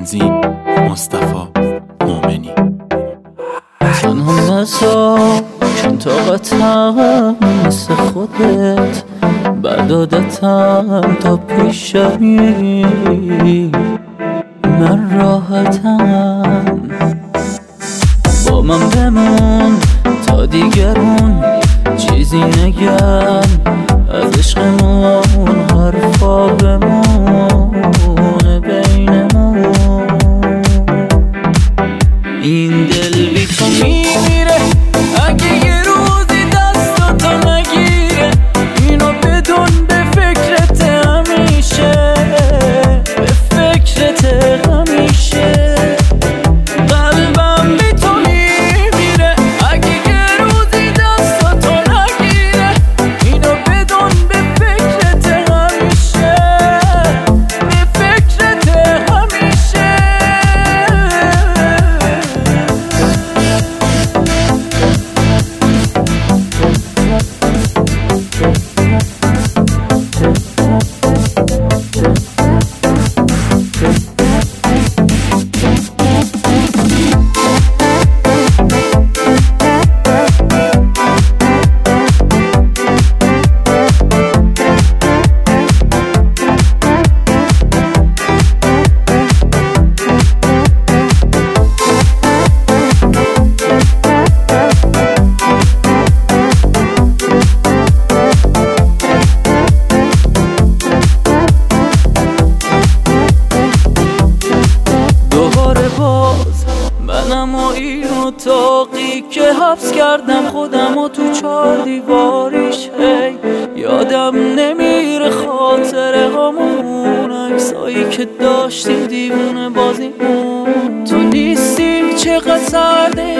تنظیم مصطفی مومنی. تنها نزا چون طاقتم مثل خودت بردادتم تا پیشمی من راحتم. با من بمون تا دیگرون چیزی نگن از عشقمون، حرفا بمونه بینمون. این دل بی تو میمیره اگه یه روزی دستاتو نگیره. اینو بدون به فکرت همیشه، به فکرت همیشه. قلبم بی تو میمیره اگه یه روزی دستاتو نگیره. اینو بدون به فکرت همیشه، به فکرت همیشه. منم و این اتاقی که حبس کردم خودم و تو 4 دیواریش. هی یادم نمیره خاطره هامون، عکسایی که داشتیم دیوونه بازیمون. تو نیستی چقدر سرده